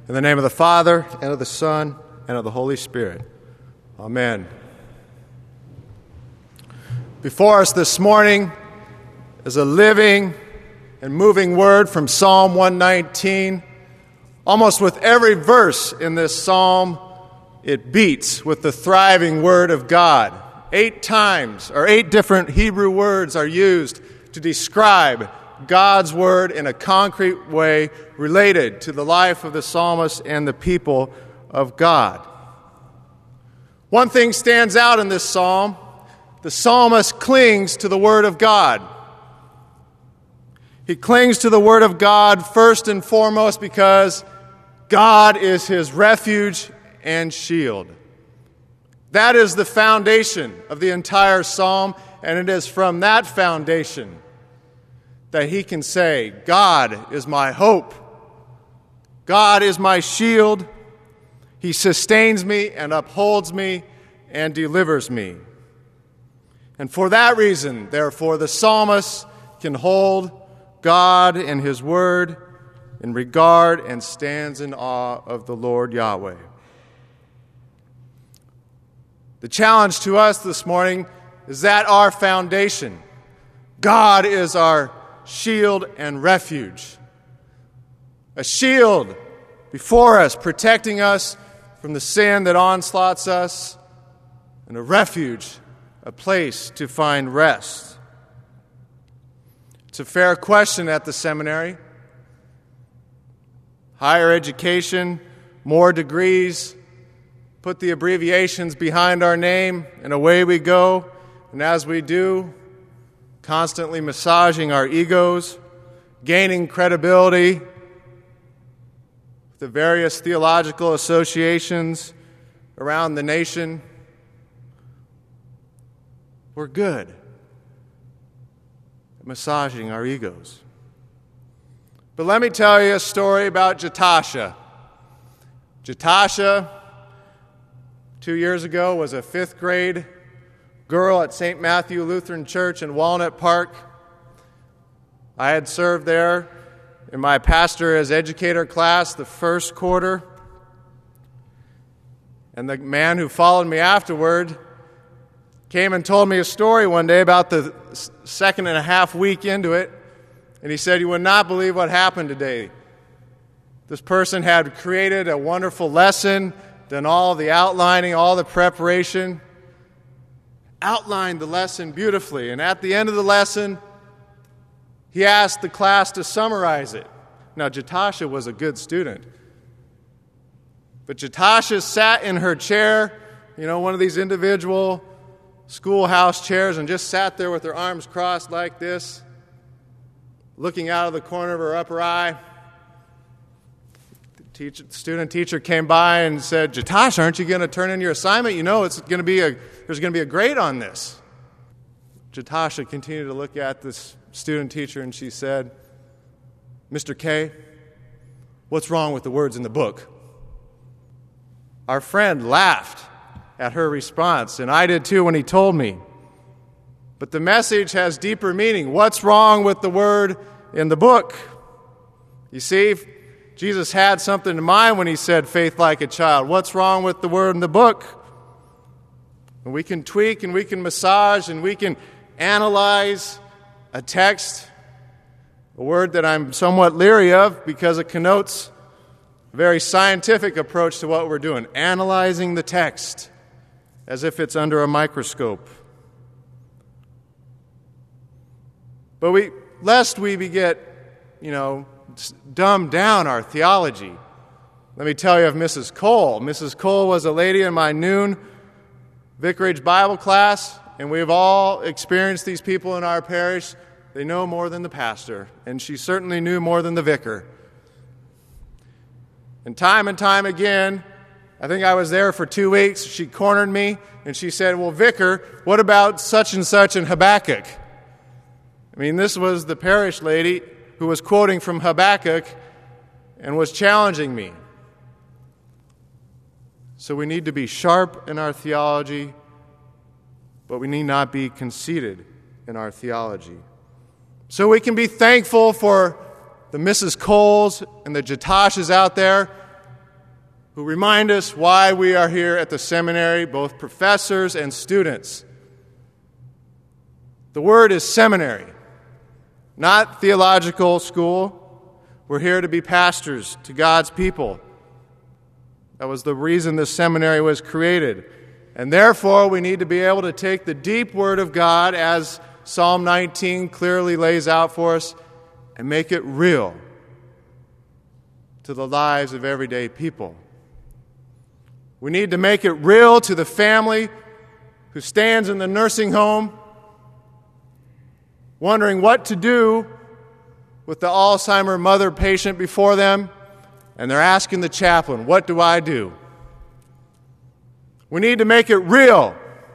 In the name of the Father, and of the Son, and of the Holy Spirit. Amen. Before us this morning is a living and moving word from Psalm 119. Almost with every verse in this psalm, it beats with the thriving word of God. 8 different Hebrew words are used to describe God's word in a concrete way related to the life of the psalmist and the people of God. One thing stands out in this psalm. The psalmist clings to the word of God. He clings to the word of God first and foremost because God is his refuge and shield. That is the foundation of the entire psalm, and it is from that foundation that he can say, God is my hope. God is my shield. He sustains me and upholds me and delivers me. And for that reason, therefore, the psalmist can hold God and his word in regard and stands in awe of the Lord Yahweh. The challenge to us this morning is that our foundation. God is our shield and refuge. A shield before us, protecting us from the sin that onslaughts us, and a refuge, a place to find rest. It's a fair question at the seminary. Higher education, more degrees, put the abbreviations behind our name, and away we go. And as we do, constantly massaging our egos, gaining credibility with the various theological associations around the nation. We're good at massaging our egos. But let me tell you a story about Jatasha. Jatasha, 2 years ago, was a 5th grade girl at St. Matthew Lutheran Church in Walnut Park. I had served there in my pastor as educator class the first quarter. And the man who followed me afterward came and told me a story one day about the 2.5 week into it. And he said, "You would not believe what happened today. This person had created a wonderful lesson, done all the outlining, all the preparation, outlined the lesson beautifully. And at the end of the lesson, he asked the class to summarize it." Now, Jatasha was a good student. But Jatasha sat in her chair, one of these individual schoolhouse chairs, and just sat there with her arms crossed like this, looking out of the corner of her upper eye. The student teacher came by and said, "Jatasha, aren't you going to turn in your assignment? There's going to be a grade on this." Jatasha continued to look at this student teacher, and she said, "Mr. K, what's wrong with the words in the book?" Our friend laughed at her response, and I did too when he told me. But the message has deeper meaning. What's wrong with the word in the book? You see, Jesus had something in mind when he said, "Faith like a child." What's wrong with the word in the book? And we can tweak and we can massage and we can analyze a text, a word that I'm somewhat leery of because it connotes a very scientific approach to what we're doing, analyzing the text as if it's under a microscope. But lest we get, dumb down our theology. Let me tell you of Mrs. Cole. Mrs. Cole was a lady in my noon Vicarage Bible class, and we've all experienced these people in our parish. They know more than the pastor, and she certainly knew more than the vicar. And time again, I think I was there for 2 weeks, she cornered me, and she said, "Well, Vicar, what about such and such in Habakkuk?" This was the parish lady who was quoting from Habakkuk and was challenging me. So we need to be sharp in our theology, but we need not be conceited in our theology. So we can be thankful for the Mrs. Coles and the Jatashas out there who remind us why we are here at the seminary, both professors and students. The word is seminary, not theological school. We're here to be pastors to God's people. That was the reason this seminary was created. And therefore, we need to be able to take the deep word of God, as Psalm 19 clearly lays out for us, and make it real to the lives of everyday people. We need to make it real to the family who stands in the nursing home wondering what to do with the Alzheimer mother patient before them, and they're asking the chaplain, "What do I do?" We need to make it real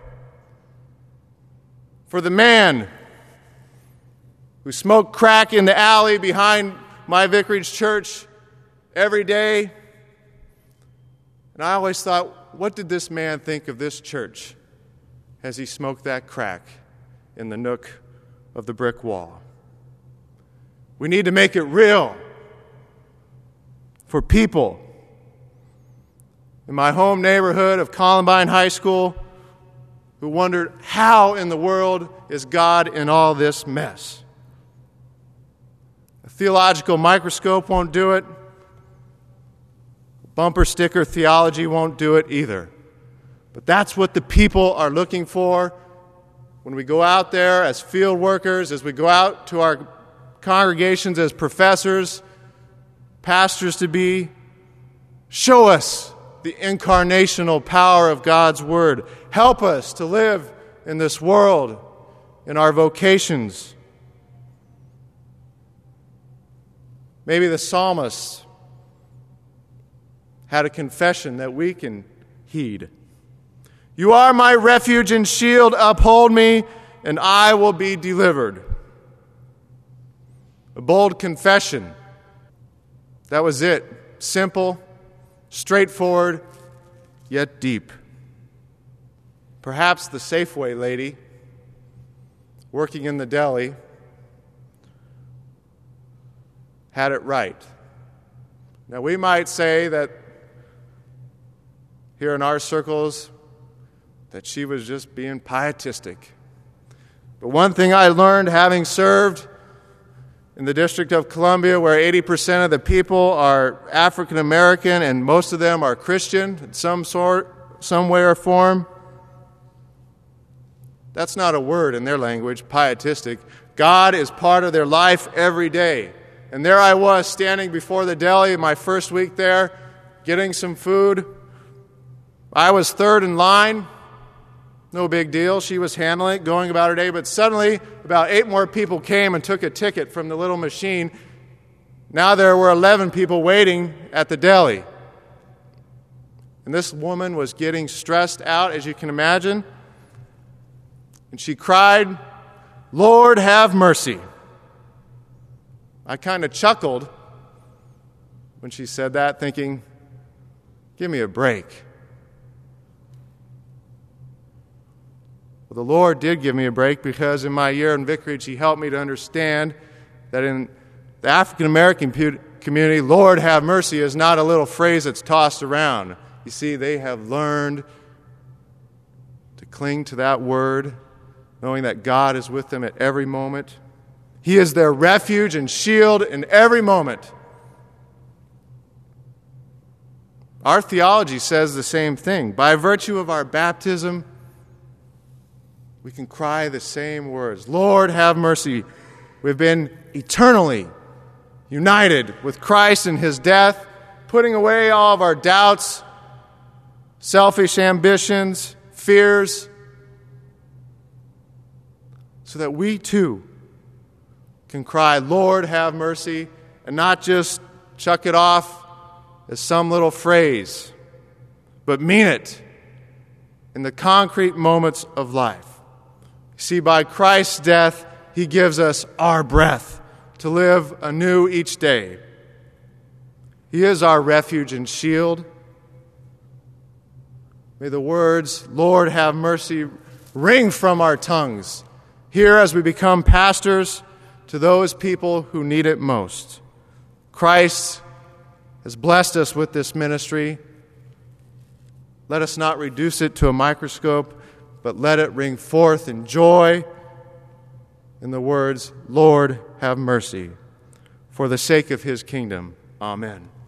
for the man who smoked crack in the alley behind my vicarage church every day. And I always thought, what did this man think of this church as he smoked that crack in the nook of the brick wall? We need to make it real for people in my home neighborhood of Columbine High School who wondered, how in the world is God in all this mess? A theological microscope won't do it. Bumper sticker theology won't do it either. But that's what the people are looking for when we go out there as field workers, as we go out to our congregations as professors, pastors to be. Show us the incarnational power of God's Word. Help us to live in this world, in our vocations. Maybe the psalmist had a confession that we can heed. You are my refuge and shield, uphold me, and I will be delivered. A bold confession. That was it. Simple, straightforward, yet deep. Perhaps the Safeway lady working in the deli had it right. Now, we might say that here in our circles that she was just being pietistic. But one thing I learned, having served in the District of Columbia, where 80% of the people are African American and most of them are Christian in some way or form, that's not a word in their language, pietistic. God is part of their life every day. And there I was standing before the deli my first week there, getting some food. I was third in line. No big deal. She was handling it, going about her day. But suddenly, about 8 more people came and took a ticket from the little machine. Now there were 11 people waiting at the deli. And this woman was getting stressed out, as you can imagine. And she cried, "Lord, have mercy." I kind of chuckled when she said that, thinking, give me a break. Well, the Lord did give me a break, because in my year in vicarage, He helped me to understand that in the African American community, Lord have mercy is not a little phrase that's tossed around. You see, they have learned to cling to that word, knowing that God is with them at every moment. He is their refuge and shield in every moment. Our theology says the same thing. By virtue of our baptism, we can cry the same words. Lord, have mercy. We've been eternally united with Christ in His death, putting away all of our doubts, selfish ambitions, fears, so that we too can cry, Lord, have mercy, and not just chuck it off as some little phrase, but mean it in the concrete moments of life. See, by Christ's death, He gives us our breath to live anew each day. He is our refuge and shield. May the words, Lord, have mercy, ring from our tongues here as we become pastors to those people who need it most. Christ has blessed us with this ministry. Let us not reduce it to a microscope, but let it ring forth in joy in the words, Lord, have mercy, for the sake of his kingdom. Amen.